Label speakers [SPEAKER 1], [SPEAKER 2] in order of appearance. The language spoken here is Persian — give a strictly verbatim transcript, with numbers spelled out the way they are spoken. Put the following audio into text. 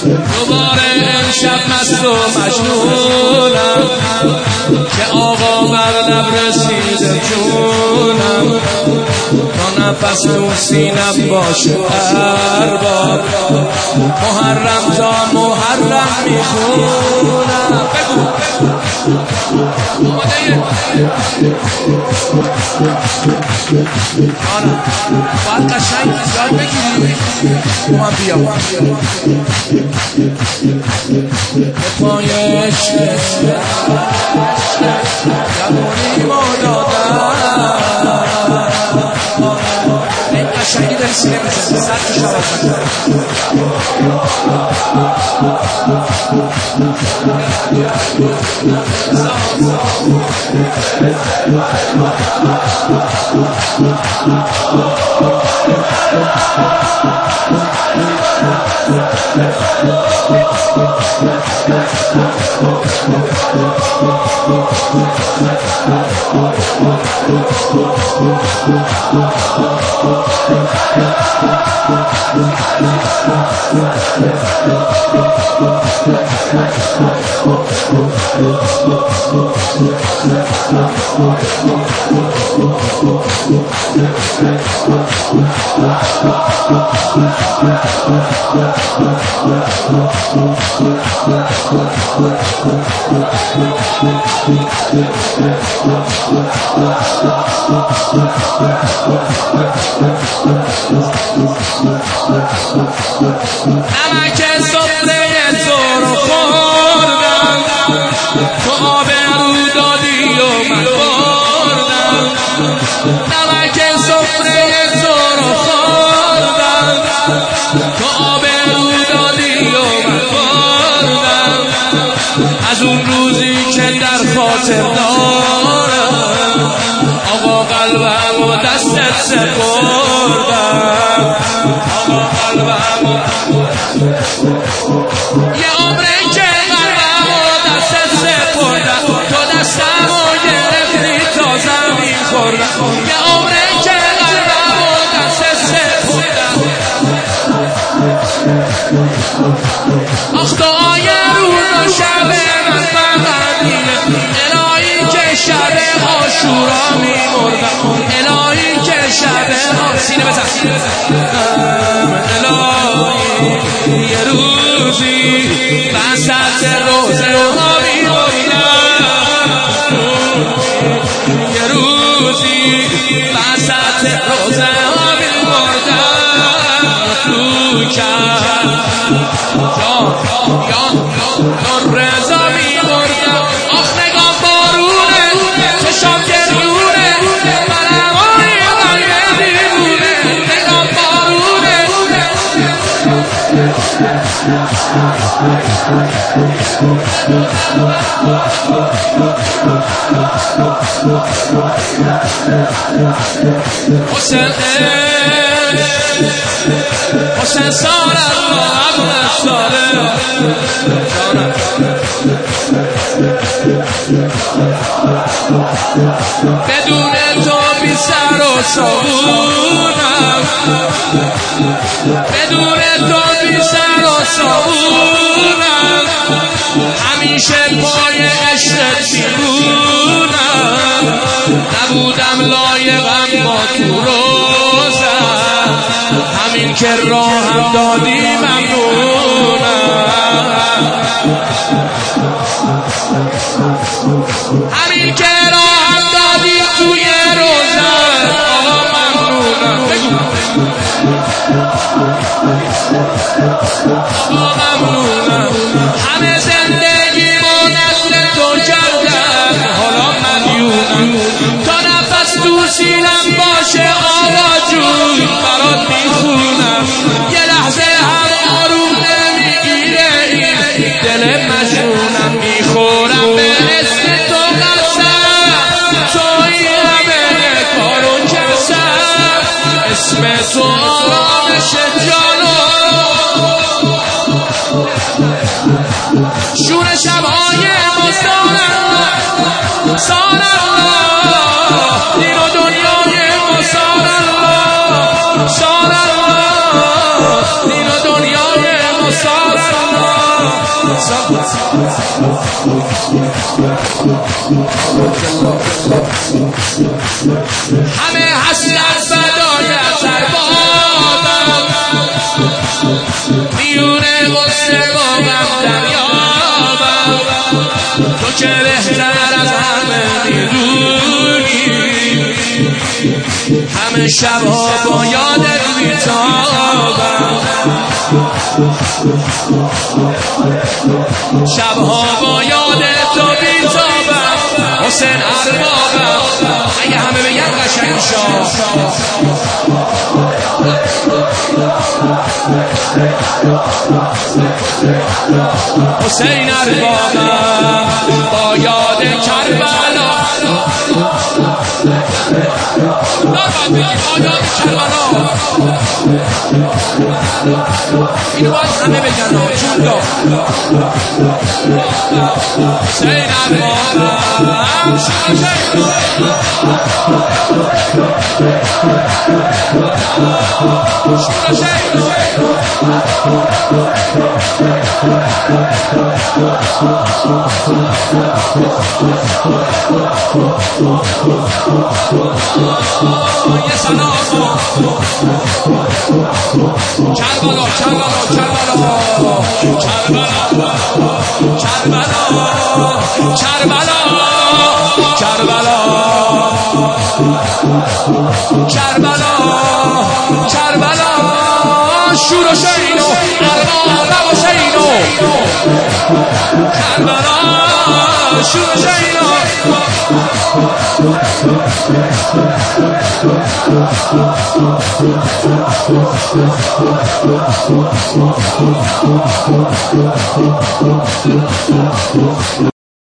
[SPEAKER 1] دوباره امشب مست و مجنونم که آقا بر لب رسیده جونم تا نفس تو سینم باشه ارباب محرم تا محرم میخونم بگو آره باید قشنگ یاد بگیری ما بیا به پای عشق جوانی ما دادن این قشنگی داری سینه میشه سر تو شود نمک سفره تو رو خوردم تو آب رو دادی و من خوردم نمک سفره تو رو خوردم تو آب رو دادی و من خوردم از اون روزی که در خاطر دارم آقا قلبم و دستت سپردم آقا قلبم یه عمره که قلبم و دستت سپردم تو دستم و گرفتی تا زمین خوردم یه عمره که قلبم و دستت سپردم آخ دعای روز و شب من فقط اینه الهی که شب عاشورا میمردم الهی که شب سینه بزن الهی یه روزی وسط روزه ها میمردم یه روزی وسط روزه ها میمردم تو کرد جان جان جان رضا میمردم آخ نگاه بارونه چشام گریونه منم آی قلب دیوونه نگاه بارونه حسین حسین ساره عبد ساره بدون تو بی سر و صابونم بدون تو بی سر و صابونم همیشه پای عشقت میمونم نبودم لایقم با تو روزم همین که راهم دادی ممنونم همین که راهم دادی توی روزم آقا ممنونم آقا ممنونم همه زندگی با نسل تو کردم حالا مدیونم تا نفس تو سینم باشه آقا جون برات میخونم یه لحظه هم آروم نمیگیره این دل مجنونم میخورم به اسم تو قسم توی همه کارو کسم اسم تو آرامش جانو شور شبهای ما سارالله سارالله دین و دنیای ما سارالله سارالله دین و دنیای ما سارالله همه هستن فدایت اربابم میونه غصه قابم دریابم تو که بهتر از همه میدونی همه شبها با یادت میتابم شبها با یادت تو بیتابم حسین اربابم اگه همه بگن قشنگ شا حسین اربابم با یاد کربلا نرمت بگی با یاد کربلا اینو باید همه بگن چون دا حسین اربابم شورا شیخ یه سلام کربلا کربلا کربلا کربلا کربلا کربلا کربلا کربلا کربلا شور و شین و ارباب حسین و کربلا شور و شین و